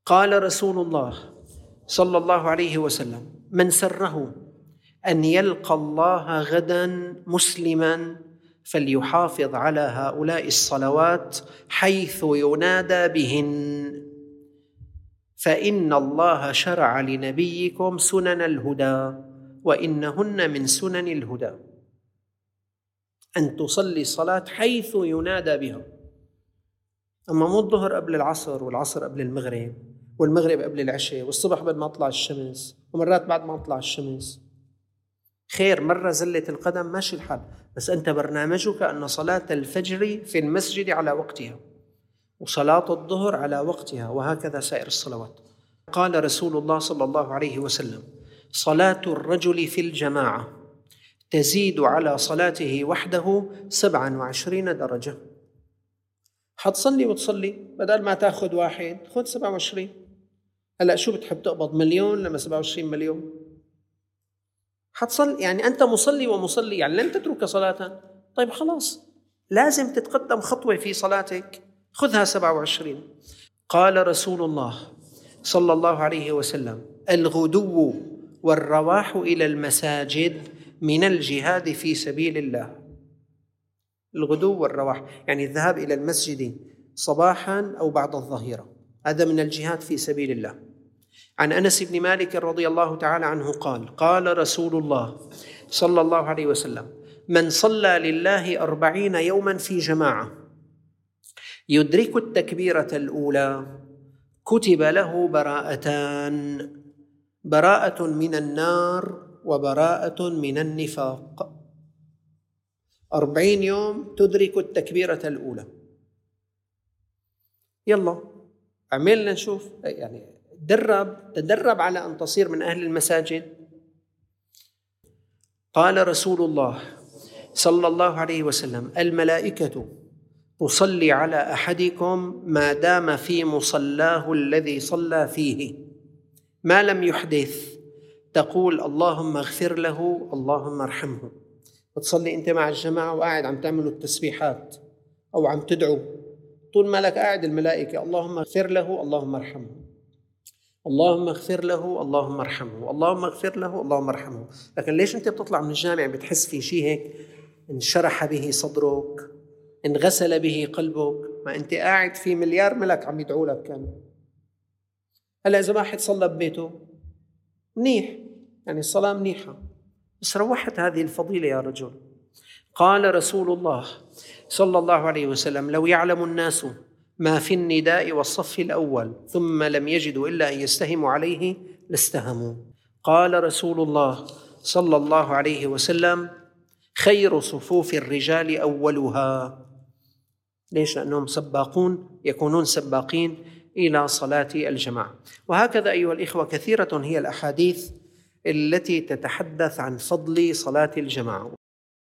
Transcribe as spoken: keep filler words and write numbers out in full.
قال رسول الله صلى الله عليه وسلم: من سره أن يلقى الله غدا مسلما فليحافظ على هؤلاء الصلوات حيث ينادى بهن، فإن الله شرع لنبيكم سنن الهدى وإنهن من سنن الهدى. أن تصلي الصلاة حيث ينادى بها، أما مو الظهر قبل العصر والعصر قبل المغرب والمغرب قبل العشاء والصبح بعد ما تطلع الشمس ومرات بعد ما تطلع الشمس. خير، مرة زلت القدم ماشي الحال، بس أنت برنامجك أن صلاة الفجر في المسجد على وقتها وصلاة الظهر على وقتها، وهكذا سائر الصلوات. قال رسول الله صلى الله عليه وسلم: صلاة الرجل في الجماعة تزيد على صلاته وحده سبعا وعشرين درجة. حتصلي وتصلي، بدل ما تاخذ واحد خذ سبعة وعشرين. هلأ شو بتحب تقبض، مليون لما سبعة وعشرين مليون؟ حتصلي، يعني أنت مصلي ومصلي، يعني لن تترك صلاة. طيب خلاص، لازم تتقدم خطوة في صلاتك، خذها سبعة وعشرين. قال رسول الله صلى الله عليه وسلم: الغدو والرواح إلى المساجد من الجهاد في سبيل الله. الغدو والرواح يعني الذهاب إلى المسجد صباحا أو بعد الظهيرة، هذا من الجهاد في سبيل الله. عن أنس بن مالك رضي الله تعالى عنه قال: قال رسول الله صلى الله عليه وسلم: من صلى لله أربعين يوما في جماعة يدرك التكبيرة الأولى كتب له براءتان: براءة من النار وبراءة من النفاق. أربعين يوم تدرك التكبيرة الأولى. يلا عملنا نشوف، يعني تدرب تدرب على أن تصير من أهل المساجد. قال رسول الله صلى الله عليه وسلم: الملائكة تصلي على أحدكم ما دام في مصلاه الذي صلى فيه ما لم يحدث، تقول اللهم اغفر له اللهم ارحمه. بتصلي أنت مع الجماعة وقاعد عم تعملوا التسبيحات أو عم تدعو، طول ما لك قاعد الملائكة اللهم اغفر له اللهم ارحمه، اللهم اغفر له اللهم ارحمه، اللهم اغفر له اللهم ارحمه. لكن ليش أنت بتطلع من الجامع بتحس في شيء هيك انشرح به صدرك، انغسل به قلبك؟ ما أنت قاعد في مليار ملك عم يدعو لك كان. هلا إذا واحد صلى ببيته منيح، يعني الصلاة منيحة، بس روحت هذه الفضيلة يا رجل. قال رسول الله صلى الله عليه وسلم: لو يعلم الناس ما في النداء والصف الأول ثم لم يجدوا إلا أن يستهموا عليه لاستهموا. قال رسول الله صلى الله عليه وسلم: خير صفوف الرجال أولها. ليش؟ لأنهم سباقون، يكونون سباقين إلى صلاة الجماعة. وهكذا أيها الإخوة كثيرة هي الأحاديث التي تتحدث عن فضل صلاة الجماعة.